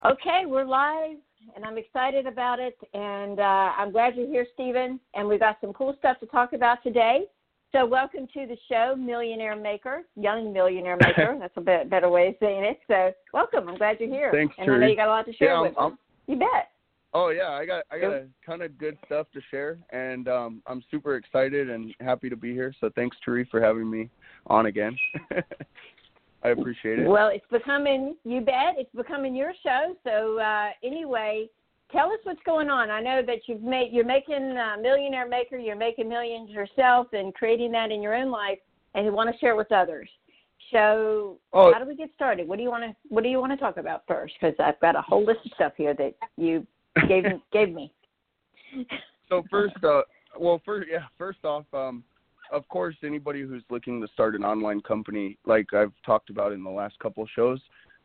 Okay, we're live, and I'm excited about it, and I'm glad you're here, Stephen, and we've got some cool stuff to talk about today. So welcome to the show, Millionaire Maker, Young Millionaire Maker. That's a better way of saying it. So welcome. I'm glad you're here. Thanks, and I know you got a lot to share with us. You bet. Oh, yeah, I got a ton of good stuff to share, and I'm super excited and happy to be here. So thanks, Therese, for having me on again. I appreciate it. Well, it's becoming, you bet, it's becoming your show. So anyway, tell us what's going on. I know that you're making Millionaire Maker, you're making millions yourself and creating that in your own life, and you want to share with others. So how do we get started? What do you want to talk about first? Because I've got a whole list of stuff here that you gave me. So first off, of course, anybody who's looking to start an online company, like I've talked about in the last couple of shows,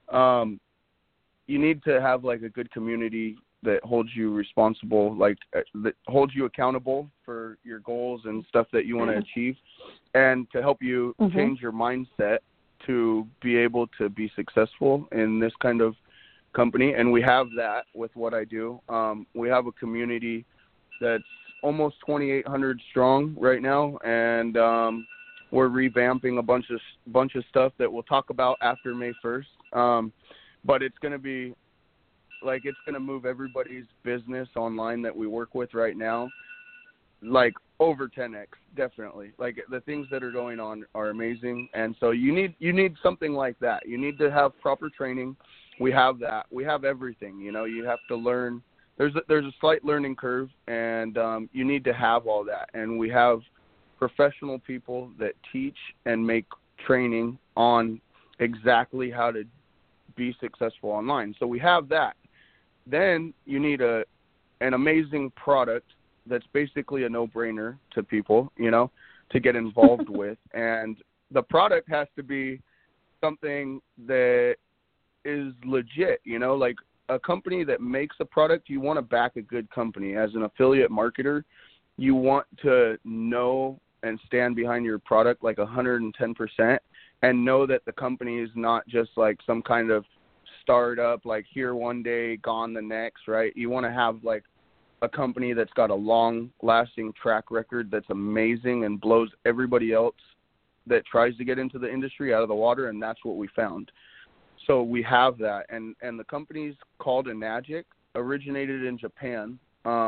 you need to have like a good community that holds you responsible, like that holds you accountable for your goals and stuff that you want to achieve, and to help you change your mindset to be able to be successful in this kind of company. And we have that with what I do. We have a community that's almost 2,800 strong right now, and we're revamping a bunch of stuff that we'll talk about after May 1st. But it's going to be like, it's going to move everybody's business online that we work with right now, like over 10x, definitely. Like the things that are going on are amazing, and so you need something like that. You need to have proper training. We have that. We have everything. You know, you have to learn. There's a slight learning curve, and you need to have all that. And we have professional people that teach and make training on exactly how to be successful online. So we have that. Then you need an amazing product that's basically a no-brainer to people, you know, to get involved with. And the product has to be something that is legit, you know, like a company that makes a product. You want to back a good company. As an affiliate marketer, you want to know and stand behind your product like 110%, and know that the company is not just like some kind of startup, like here one day, gone the next, right? You want to have like a company that's got a long-lasting track record that's amazing and blows everybody else that tries to get into the industry out of the water, and that's what we found. So we have that, and the company's called Enagic, originated in Japan.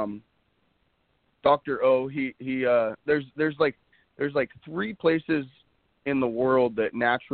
Dr. O, there's like 3 places in the world that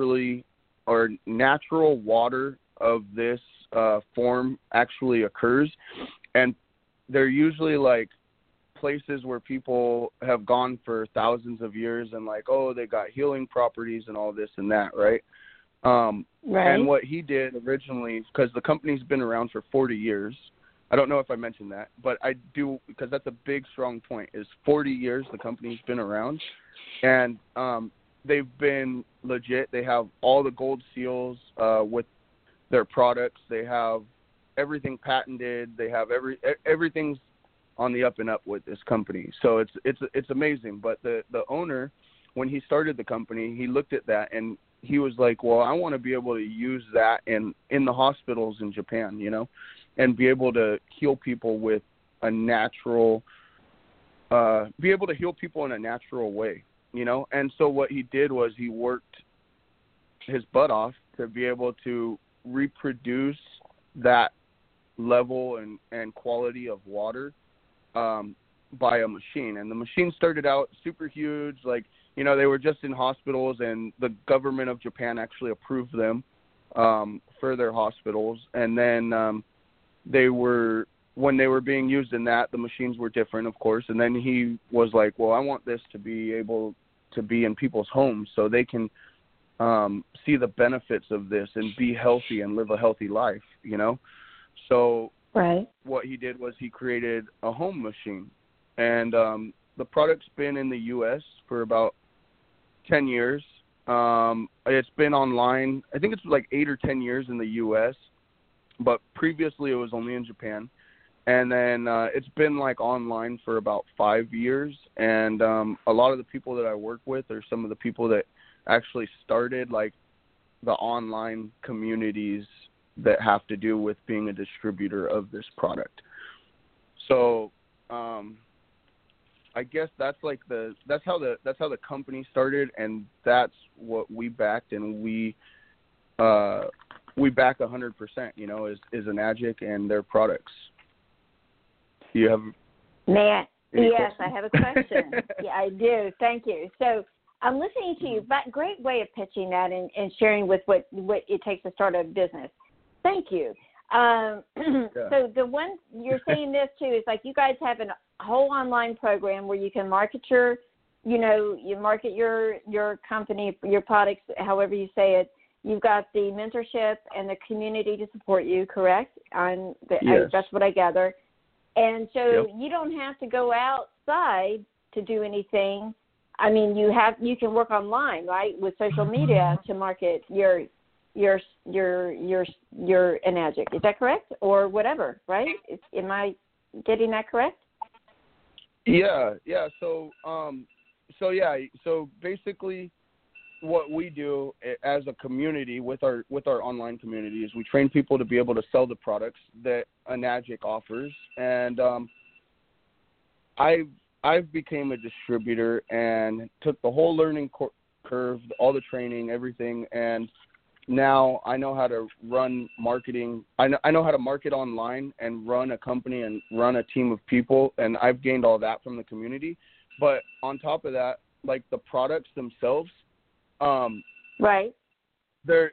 natural water of this form actually occurs, and they're usually like places where people have gone for thousands of years, and like, oh, they got healing properties and all this and that, right? Right. And what he did originally, because the company's been around for 40 years, I don't know if I mentioned that, but I do, because that's a big, strong point, is 40 years the company's been around, and they've been legit. They have all the gold seals with their products. They have everything patented. They have everything's on the up and up with this company. So it's amazing. But the owner, when he started the company, he looked at that and he was like, well, I want to be able to use that in the hospitals in Japan, you know, and be able to heal people with a natural, be able to heal people in a natural way, you know. And so what he did was he worked his butt off to be able to reproduce that level and quality of water by a machine. And the machine started out super huge, like, you know, they were just in hospitals, and the government of Japan actually approved them for their hospitals. And then when they were being used in that, the machines were different, of course. And then he was like, well, I want this to be able to be in people's homes so they can see the benefits of this and be healthy and live a healthy life, you know? So right. What he did was he created a home machine. And the product's been in the U.S. for about 10 years. It's been online, I think it's like 8 or 10 years in the U.S., but previously it was only in Japan. And then it's been like online for about 5 years. And a lot of the people that I work with are some of the people that actually started like the online communities that have to do with being a distributor of this product. So I guess that's how the company started, and that's what we backed, and we back 100%, you know, is Enagic and their products. Do you have Matt? any Yes, questions? I have a question. Yeah, I do. Thank you. So I'm listening to you, but great way of pitching that and sharing with what it takes to start a business. Thank you. Yeah. So the one you're saying this too is like you guys have a whole online program where you can market your company, your products, however you say it. You've got the mentorship and the community to support you, correct? Yes. That's what I gather. And so Yep. you don't have to go outside to do anything. I mean, you can work online, right, with social media to market your Enagic. Is that correct? Or whatever, right? Am I getting that correct? Yeah. So basically, what we do as a community with our online community is we train people to be able to sell the products that Enagic offers, and I've became a distributor and took the whole learning curve, all the training, everything, and now I know how to run marketing. I know how to market online and run a company and run a team of people, and I've gained all that from the community. But on top of that, like the products themselves, right, they're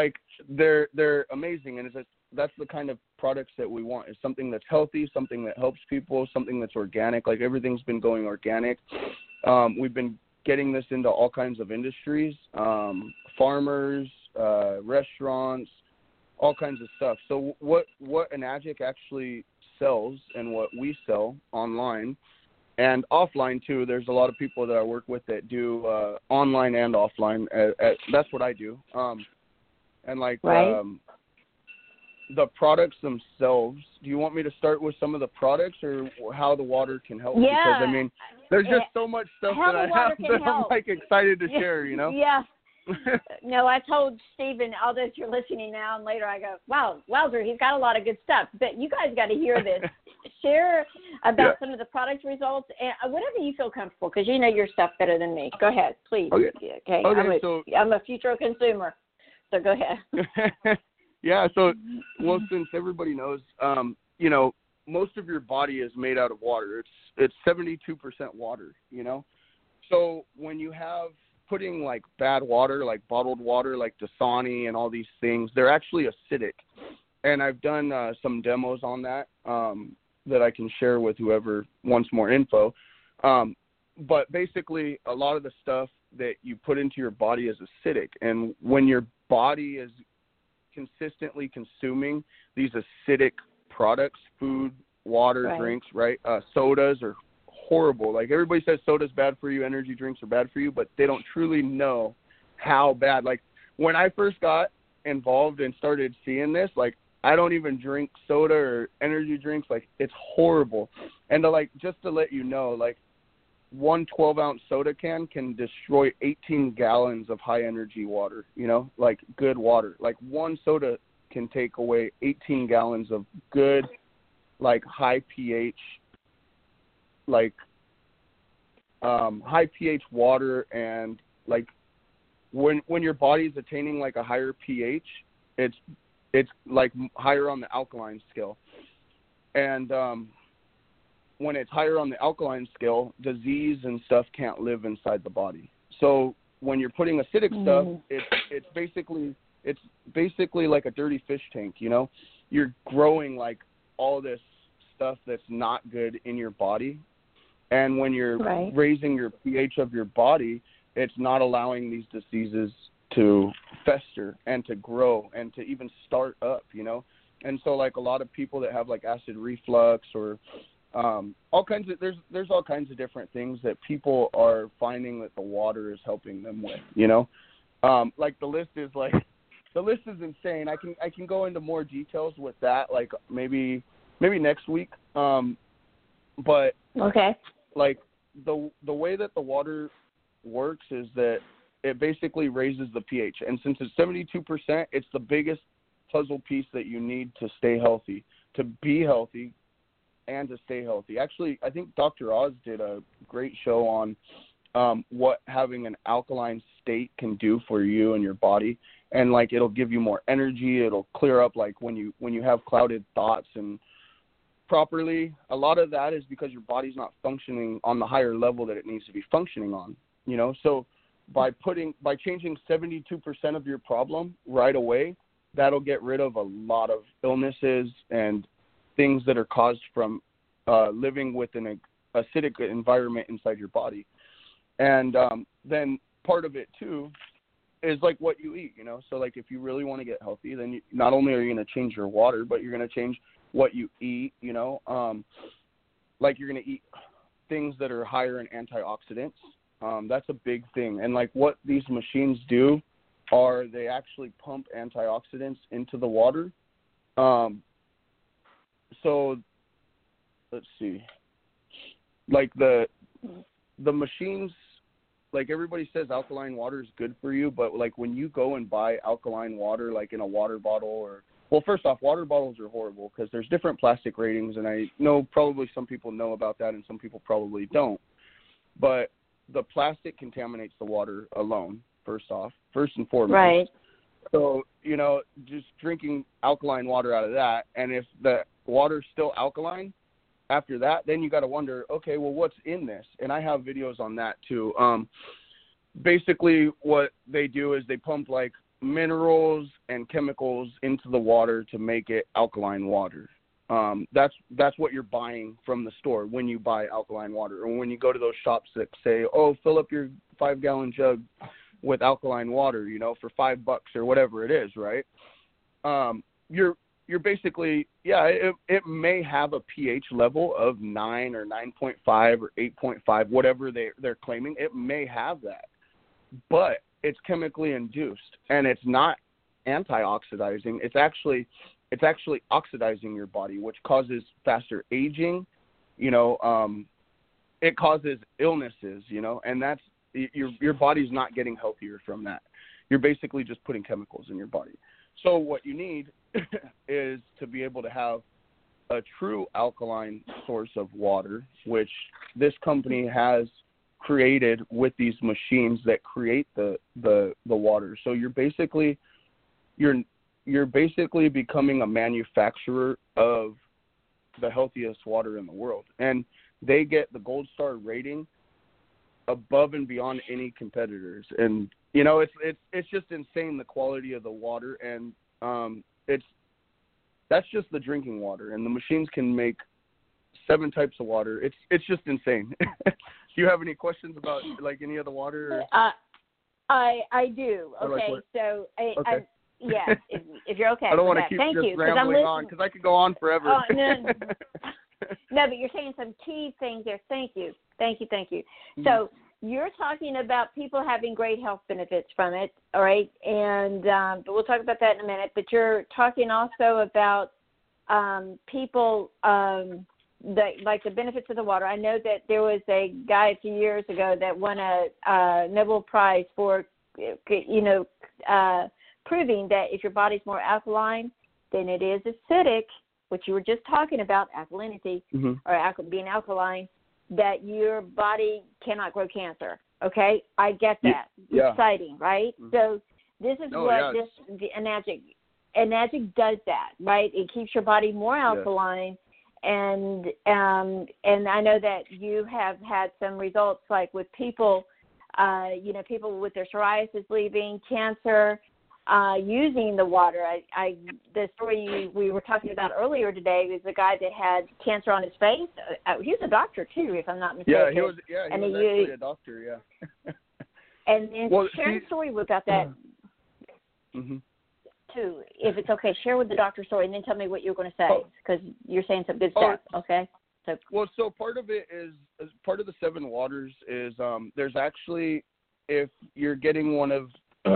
amazing, and that's the kind of products that we want. Is something that's healthy, something that helps people, something that's organic. Like everything's been going organic. We've been getting this into all kinds of industries, farmers, restaurants, all kinds of stuff. So what Enagic actually sells and what we sell online and offline too, there's a lot of people that I work with that do online and offline. That's what I do. And like right. The products themselves, do you want me to start with some of the products or how the water can help? Yeah. Because, I mean, there's just so much stuff how that the I water have can that I'm, help. like, excited to share, you know? Yeah. No, I told Stephen, although you're listening now and later, I go, wow, wowzer, he's got a lot of good stuff. But you guys got to hear this. Share about some of the product results and whatever you feel comfortable, because you know your stuff better than me. Go ahead, please. Okay. I'm a future consumer, so go ahead. Yeah, so, well, since everybody knows, you know, most of your body is made out of water. It's 72% water, you know? So when you have putting, like, bad water, like bottled water, like Dasani and all these things, they're actually acidic. And I've done some demos on that that I can share with whoever wants more info. But basically, a lot of the stuff that you put into your body is acidic. And when your body is consistently consuming these acidic products, food, water, right. drinks, right? Sodas are horrible. Like everybody says soda's bad for you, energy drinks are bad for you, but they don't truly know how bad. Like when I first got involved and started seeing this, like I don't even drink soda or energy drinks. Like it's horrible. And just to let you know, like one 12-ounce soda can destroy 18 gallons of high-energy water, you know, like good water. Like one soda can take away 18 gallons of good, like high pH, like high pH water. And like when your body is attaining like a higher pH, it's like higher on the alkaline scale. And when it's higher on the alkaline scale, disease and stuff can't live inside the body. So when you're putting acidic stuff, it's basically like a dirty fish tank, you know? You're growing like all this stuff that's not good in your body. And when you're raising your pH of your body, it's not allowing these diseases to fester and to grow and to even start up, you know? And so like a lot of people that have like acid reflux or all kinds of there's all kinds of different things that people are finding that the water is helping them with, you know. Like the list is insane. I can go into more details with that, like maybe next week. But okay, like the way that the water works is that it basically raises the pH, and since it's 72%, it's the biggest puzzle piece that you need to stay healthy, to be healthy, and to stay healthy. Actually, I think Dr. Oz did a great show on what having an alkaline state can do for you and your body. And like, it'll give you more energy. It'll clear up like when you have clouded thoughts and properly. A lot of that is because your body's not functioning on the higher level that it needs to be functioning on, you know? So by changing 72% of your problem right away, that'll get rid of a lot of illnesses and things that are caused from living with an acidic environment inside your body. And then part of it too is like what you eat, you know. So like if you really want to get healthy, then not only are you going to change your water, but you're going to change what you eat, you know. Like you're going to eat things that are higher in antioxidants. That's a big thing. And like what these machines do are they actually pump antioxidants into the water. So let's see, like the machines, like everybody says alkaline water is good for you, but like when you go and buy alkaline water, like in a water bottle or, well, first off, water bottles are horrible because there's different plastic ratings, and I know probably some people know about that and some people probably don't. But the plastic contaminates the water alone, first and foremost. Right. So, you know, just drinking alkaline water out of that, and if the water's still alkaline after that, then you got to wonder, okay, well, what's in this? And I have videos on that too. Basically what they do is they pump like minerals and chemicals into the water to make it alkaline water. That's what you're buying from the store when you buy alkaline water, or when you go to those shops that say, oh, fill up your 5-gallon jug with alkaline water, you know, for $5 or whatever it is, right? You're basically, yeah, it may have a pH level of 9 or 9.5 or 8.5, whatever they're claiming. It may have that, but it's chemically induced, and it's not antioxidizing. It's actually oxidizing your body, which causes faster aging. You know, it causes illnesses. You know, and that's your body's not getting healthier from that. You're basically just putting chemicals in your body. So what you need is to be able to have a true alkaline source of water, which this company has created with these machines that create the water. So you're basically becoming a manufacturer of the healthiest water in the world, and they get the Gold Star rating above and beyond any competitors. And you know, it's just insane, the quality of the water, and that's just the drinking water, and the machines can make 7 types of water. It's just insane. Do you have any questions about like any of the water? I do. Okay, like so okay. Yes, if you're okay. I don't want to that. keep Thank just you, rambling on because I could go on forever. Oh, no, but you're saying some key things there. Thank you. So you're talking about people having great health benefits from it, all right? And but we'll talk about that in a minute. But you're talking also about people like the benefits of the water. I know that there was a guy a few years ago that won a Nobel Prize for, you know, proving that if your body's more alkaline than it is acidic, which you were just talking about, alkalinity, or being alkaline, that your body cannot grow cancer. Okay, I get that. Yeah. Exciting, right? Mm-hmm. So this is the Enagic does that, right? It keeps your body more alkaline, and I know that you have had some results, like with people, you know, people with their psoriasis leaving, cancer, using the water. The story we were talking about earlier today was a guy that had cancer on his face. He was a doctor too, if I'm not mistaken. Yeah, he was actually a doctor. Yeah. And share a story about that too, if it's okay. Share with the doctor story, and then tell me what you're going to say, because you're saying some good stuff. Okay. So part of it is part of the 7 waters is there's actually, if you're getting one of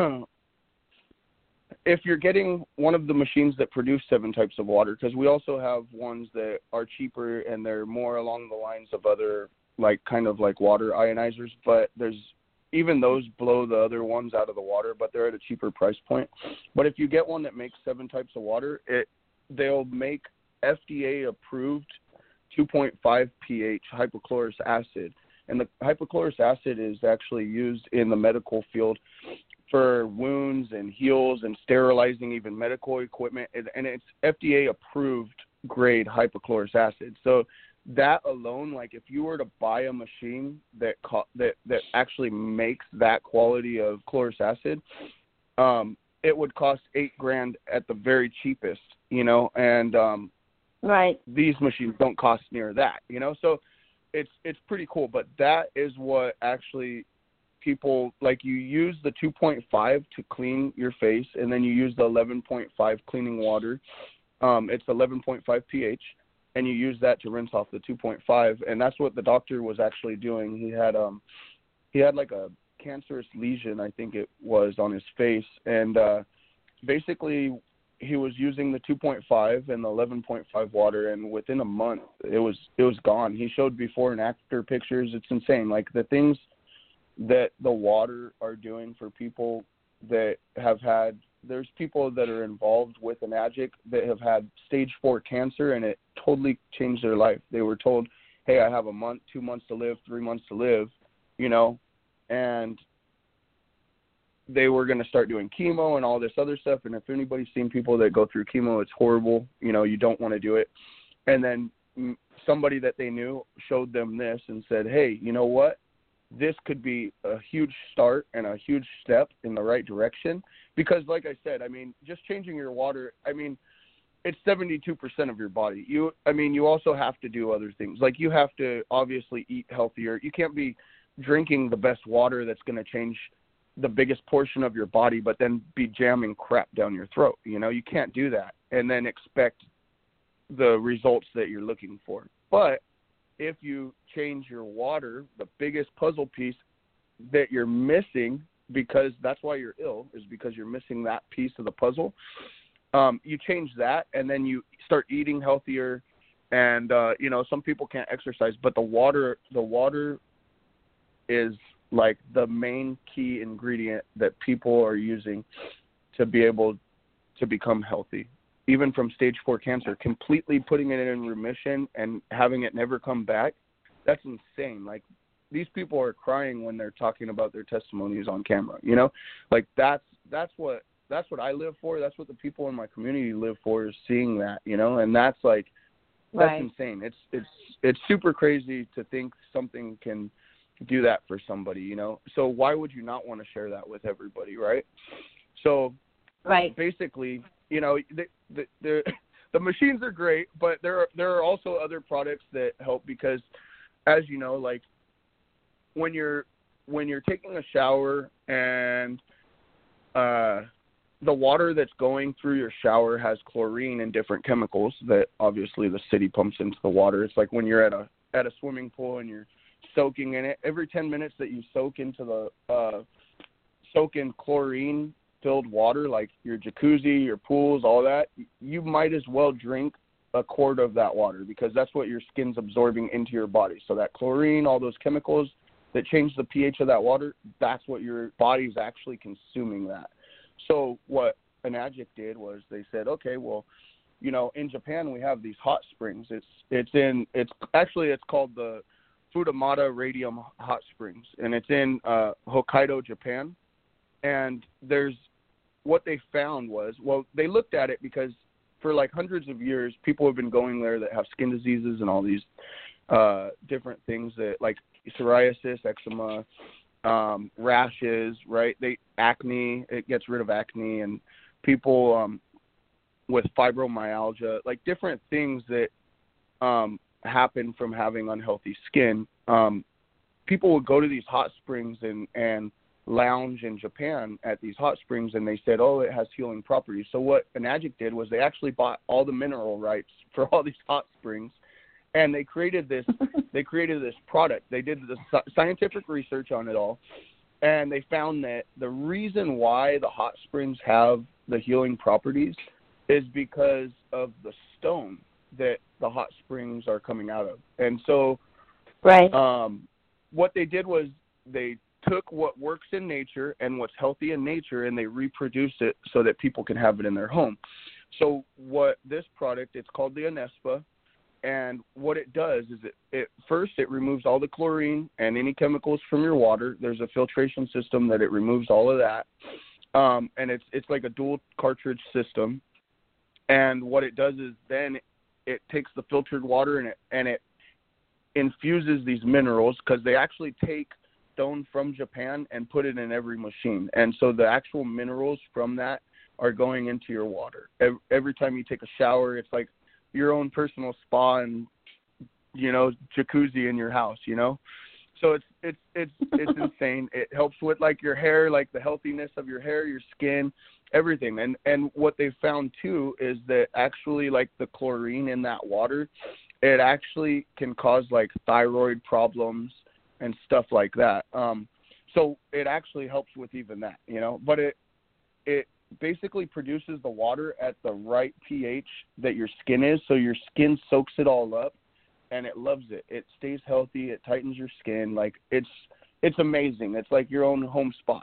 the machines that produce 7 types of water, because we also have ones that are cheaper and they're more along the lines of other, like kind of like water ionizers, but there's even those blow the other ones out of the water, but they're at a cheaper price point. But if you get one that makes 7 types of water, they'll make FDA approved 2.5 pH hypochlorous acid. And the hypochlorous acid is actually used in the medical field for wounds and heals and sterilizing even medical equipment. And it's FDA approved grade hypochlorous acid. So that alone, like if you were to buy a machine that actually makes that quality of chlorous acid, it would cost $8,000 at the very cheapest, you know, and right. These machines don't cost near that, you know, so it's pretty cool. But that is what actually people, like, you use the 2.5 to clean your face, and then you use the 11.5 cleaning water. It's 11.5 pH, and you use that to rinse off the 2.5, and that's what the doctor was actually doing. He had like a cancerous lesion, I think it was, on his face, and basically he was using the 2.5 and the 11.5 water, and within a month it was gone. He showed before and after pictures. It's insane, like the things that the water are doing for people that have had, there's people that are involved with Enagic that have had stage 4 cancer, and it totally changed their life. They were told, hey, I have a month, 2 months to live, 3 months to live, you know, and they were going to start doing chemo and all this other stuff. And if anybody's seen people that go through chemo, it's horrible. You know, you don't want to do it. And then somebody that they knew showed them this and said, hey, you know what? This could be a huge start and a huge step in the right direction. Because like I said, I mean, just changing your water, I mean, it's 72% of your body. You also have to do other things. Like, you have to obviously eat healthier. You can't be drinking the best water that's going to change the biggest portion of your body, but then be jamming crap down your throat. You know, you can't do that and then expect the results that you're looking for. But if you change your water, the biggest puzzle piece that you're missing, because that's why you're ill, is because you're missing that piece of the puzzle. You change that, and then you start eating healthier. And you know, some people can't exercise, but the water is like the main key ingredient that people are using to be able to become healthy, even from stage 4 cancer. Completely putting it in remission and having it never come back, that's insane. Like, these people are crying when they're talking about their testimonies on camera, you know? Like, that's what I live for. That's what the people in my community live for, is seeing that, you know? And that's like, that's right. Insane. It's super crazy to think something can do that for somebody, you know? So why would you not want to share that with everybody, right? So right. Basically, you know, the machines are great, but there are also other products that help, because, as you know, like, when you're taking a shower and the water that's going through your shower has chlorine and different chemicals that obviously the city pumps into the water. It's like when you're at a swimming pool and you're soaking in it. Every 10 minutes that you soak in chlorine filled water, like your jacuzzi, your pools, all that, you might as well drink a quart of that water, because that's what your skin's absorbing into your body. So that chlorine, all those chemicals that change the pH of that water, that's what your body's actually consuming that. So what Enagic did was they said, okay, well, you know, in Japan we have these hot springs. It's called the Futamata Radium Hot Springs, and it's in Hokkaido, Japan. And what they found was, well, they looked at it because for like hundreds of years, people have been going there that have skin diseases and all these different things, that like psoriasis, eczema, rashes, right? Acne, it gets rid of acne, and people with fibromyalgia, like different things that happen from having unhealthy skin. People would go to these hot springs and lounge in Japan at these hot springs, and they said, oh, it has healing properties. So what Enagic did was they actually bought all the mineral rights for all these hot springs, and they created this product. They did the scientific research on it all, and they found that the reason why the hot springs have the healing properties is because of the stone that the hot springs are coming out of. And so right. What they did was they took what works in nature and what's healthy in nature, and they reproduced it so that people can have it in their home. So what this product, it's called the Anespa, and what it does is it first it removes all the chlorine and any chemicals from your water. There's a filtration system that it removes all of that, and it's like a dual cartridge system. And what it does is then it takes the filtered water and it infuses these minerals, because they actually take stone from Japan and put it in every machine. And so the actual minerals from that are going into your water. Every time you take a shower, it's like your own personal spa and, jacuzzi in your house, So it's insane. It helps with like your hair, like the healthiness of your hair, your skin, everything. And what they found too is that actually like the chlorine in that water, it actually can cause like thyroid problems and stuff like that. So it actually helps with even that, but it basically produces the water at the right pH that your skin is. So your skin soaks it all up and it loves it. It stays healthy. It tightens your skin. Like it's amazing. It's like your own home spa,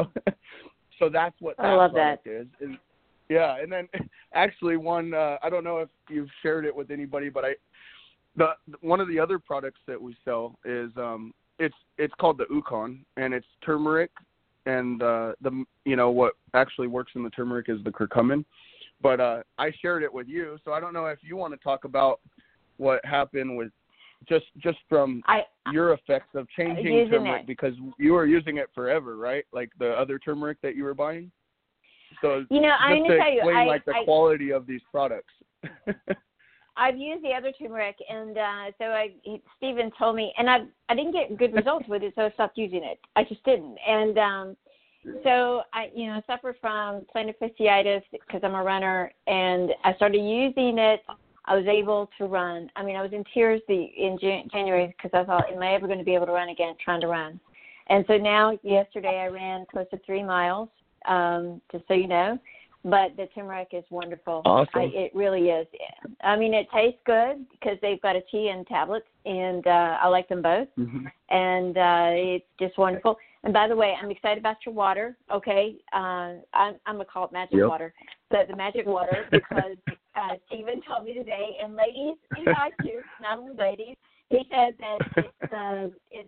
So that's what that product is. Yeah. And then actually one, I don't know if you've shared it with anybody, but one of the other products that we sell is, it's called the Ukon, and it's turmeric, and what actually works in the turmeric is the curcumin. But I shared it with you, so I don't know if you want to talk about what happened with just from your effects of changing turmeric, because you were using it forever, right? Like the other turmeric that you were buying. So I'm going to tell you, the quality of these products. I've used the other turmeric, and Stephen told me, and I didn't get good results with it, so I stopped using it. I just didn't. And so I suffer from plantar fasciitis because I'm a runner, and I started using it. I was able to run. I mean, I was in tears in January because I thought, am I ever going to be able to run again, trying to run? And so now, yesterday, I ran close to 3 miles, just so you know. But the turmeric is wonderful. Awesome. It really is. I mean, it tastes good because they've got a tea and tablets, and I like them both. Mm-hmm. And it's just wonderful. And by the way, I'm excited about your water. Okay, I'm gonna call it magic water, but the magic water because Stephen told me today, and ladies, he likes you, not only ladies. He said that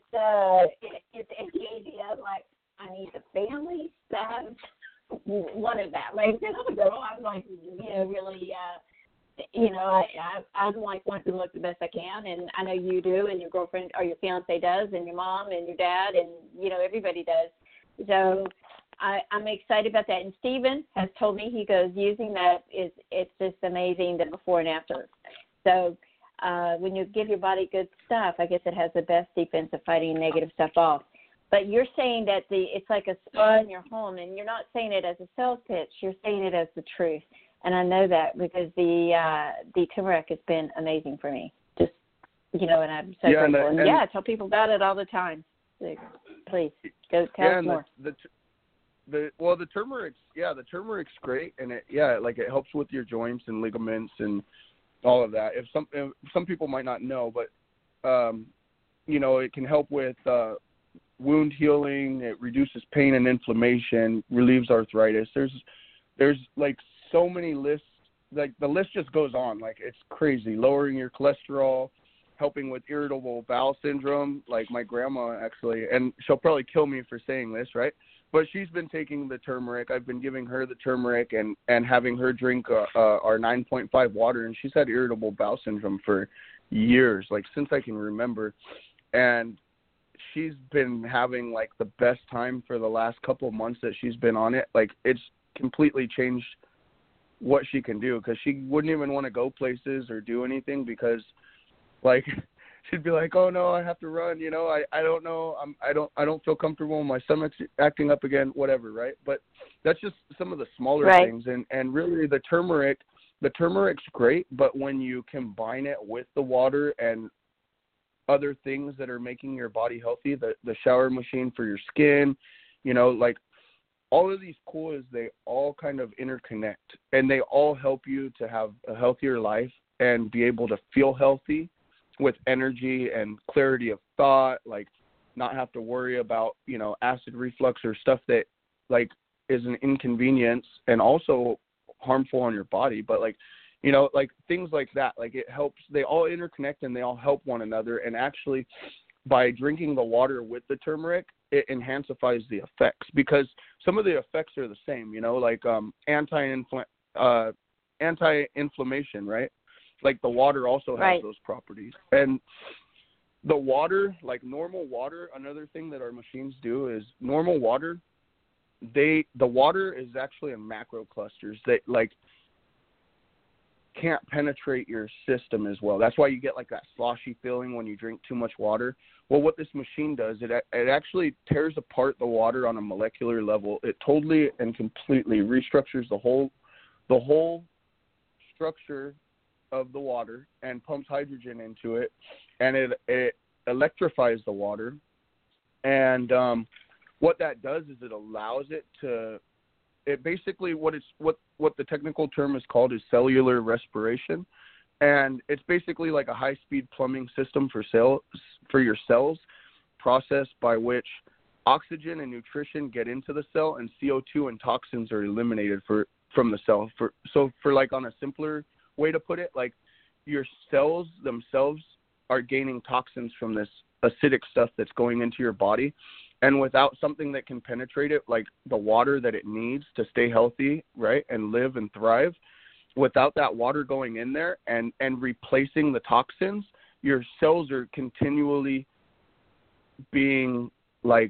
it's engaging. Like, I need the family stuff. One of that. Like, I'm a girl. I'm like, really, I'm like wanting to look the best I can, and I know you do, and your girlfriend or your fiance does, and your mom and your dad, and everybody does. So I'm excited about that. And Stephen has told me, he goes, using that it's just amazing, the before and after. So when you give your body good stuff, I guess it has the best defense of fighting negative stuff off. But you're saying that it's like a spa in your home, and you're not saying it as a sales pitch. You're saying it as the truth, and I know that because the turmeric has been amazing for me. Just and I'm so grateful. And I tell people about it all the time. So, please go tell us more. The turmeric's great, and it helps with your joints and ligaments and all of that. If some people might not know, but it can help with wound healing. It reduces pain and inflammation, relieves arthritis. There's like so many lists. Like the list just goes on. Like it's crazy. Lowering your cholesterol, helping with irritable bowel syndrome. Like my grandma actually, and she'll probably kill me for saying this, right? But she's been taking the turmeric. I've been giving her the turmeric and having her drink our 9.5 water, and she's had irritable bowel syndrome for years, like since I can remember. And she's been having like the best time for the last couple of months that she's been on it. Like it's completely changed what she can do, because she wouldn't even want to go places or do anything because like she'd be like, oh no, I have to run. I don't know. I don't feel comfortable. My stomach's acting up again, whatever. Right. But that's just some of the smaller things. And really the turmeric's great, but when you combine it with the water and other things that are making your body healthy, the shower machine for your skin, like all of these coolers, they all kind of interconnect, and they all help you to have a healthier life and be able to feel healthy with energy and clarity of thought. Like not have to worry about, acid reflux or stuff that like is an inconvenience and also harmful on your body. But like, like things like that, like it helps, they all interconnect and they all help one another. And actually by drinking the water with the turmeric, it intensifies the effects, because some of the effects are the same, like anti-inflammation, right? Like the water also has those properties. And the water, like normal water, another thing that our machines do is normal water, the water is actually in macro clusters that like can't penetrate your system as well. That's why you get like that sloshy feeling when you drink too much water. Well, what this machine does, it actually tears apart the water on a molecular level. It totally and completely restructures the whole structure of the water and pumps hydrogen into it, and it electrifies the water. And what that does is it allows it to, it basically what the technical term is called is cellular respiration. And it's basically like a high-speed plumbing system for your cells, process by which oxygen and nutrition get into the cell and CO2 and toxins are eliminated from the cell. For like on a simpler way to put it, like your cells themselves are gaining toxins from this acidic stuff that's going into your body. And without something that can penetrate it, like the water that it needs to stay healthy, right, and live and thrive, without that water going in there and replacing the toxins, your cells are continually being like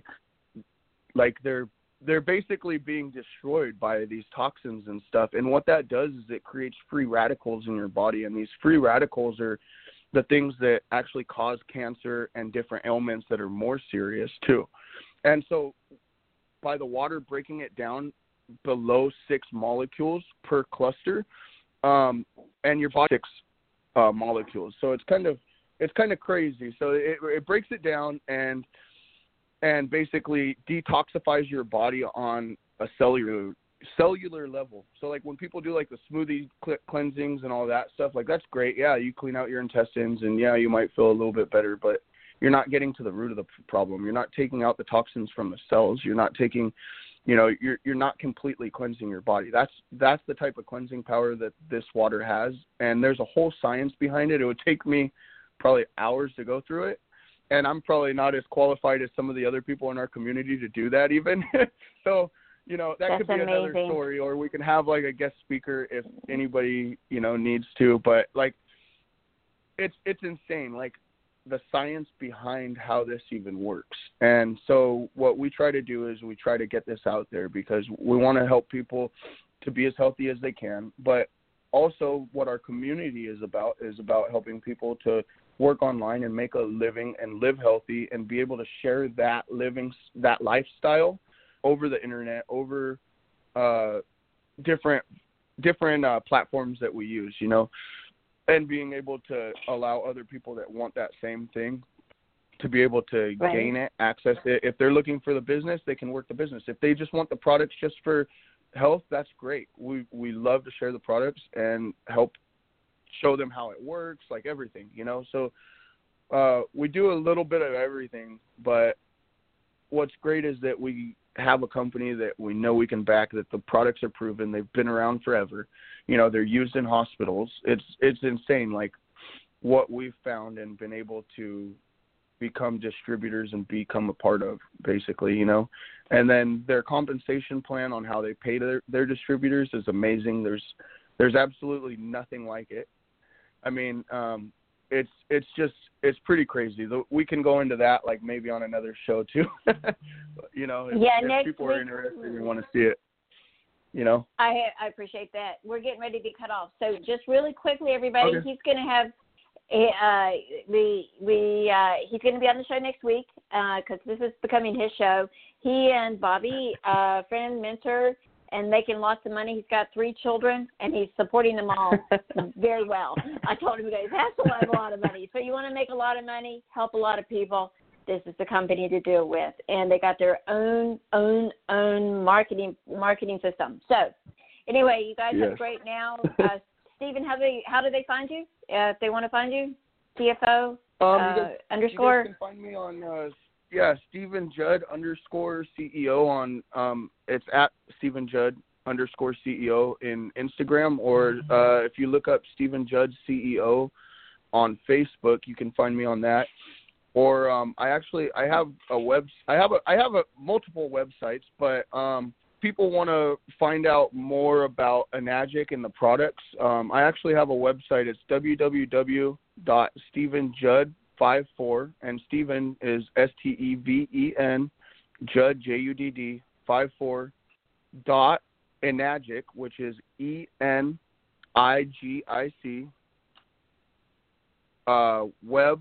they're basically being destroyed by these toxins and stuff. And what that does is it creates free radicals in your body. And these free radicals are the things that actually cause cancer and different ailments that are more serious too. And so by the water breaking it down below 6 molecules per cluster, and your body 6 molecules. So it's kind of crazy. So it breaks it down and basically detoxifies your body on a cellular level. So like when people do like the smoothie cleansings and all that stuff, like that's great. Yeah, you clean out your intestines and yeah, you might feel a little bit better, but you're not getting to the root of the problem. You're not taking out the toxins from the cells. You're not taking, you're not completely cleansing your body. That's the type of cleansing power that this water has. And there's a whole science behind it. It would take me probably hours to go through it. And I'm probably not as qualified as some of the other people in our community to do that even. So, that That's could be amazing. Another story, or we can have like a guest speaker if anybody, needs to. But like, it's insane. Like, the science behind how this even works. And so what we try to do is we try to get this out there because we want to help people to be as healthy as they can. But also what our community is about helping people to work online and make a living and live healthy and be able to share that lifestyle over the internet, over different platforms that we use, and being able to allow other people that want that same thing to be able to gain it, access it. If they're looking for the business, they can work the business. If they just want the products just for health, that's great. We love to share the products and help show them how it works, like everything, So we do a little bit of everything, but what's great is that we have a company that we know we can back, that the products are proven. They've been around forever. They're used in hospitals. It's insane, like what we've found and been able to become distributors and become a part of, basically, And then their compensation plan on how they pay their distributors is amazing. There's absolutely nothing like it. I mean, it's pretty crazy. We can go into that like maybe on another show too. If people are interested and want to see it. I appreciate that. We're getting ready to cut off. So just really quickly, everybody, okay. He's going to have he's going to be on the show next week because this is becoming his show. He and Bobby, friend, mentor, and making lots of money. He's got 3 children, and he's supporting them all very well. I told him, guys, has to have a lot of money. So you want to make a lot of money, help a lot of people, this is the company to do it with. And they got their own marketing system. So anyway, you guys have great now. Stephen, how do they find you? If they want to find you, CFO _ You guys can find me on Stephen Judd _CEO on it's at Stephen Judd _CEO in Instagram, or if you look up Stephen Judd CEO on Facebook, you can find me on that. Or I have multiple websites, but people want to find out more about Enagic and the products. I actually have a website. It's www.stevenjudd54, and Steven is Steven, Judd Judd 54 .enagic, which is ENIGIC web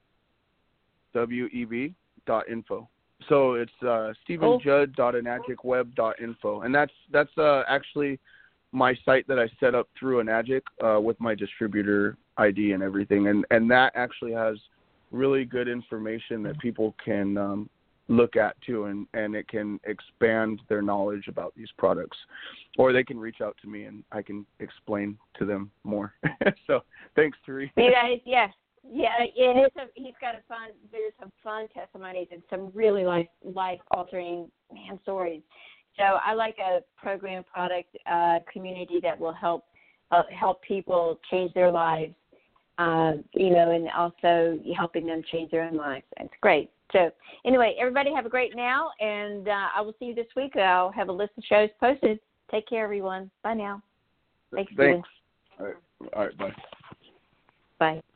web.info. So it's stevenjudd.enagicweb.info, and that's actually my site that I set up through Enagic with my distributor ID and everything, and that actually has really good information that people can look at too, and it can expand their knowledge about these products, or they can reach out to me and I can explain to them more. So thanks, Therese. You guys, yes. Yeah, he's got there's some fun testimonies and some really life-altering stories. So I like a program, product, community that will help people change their lives, and also helping them change their own lives. It's great. So anyway, everybody have a great now, and I will see you this week. I'll have a list of shows posted. Take care, everyone. Bye now. Thanks. All right, bye. Bye.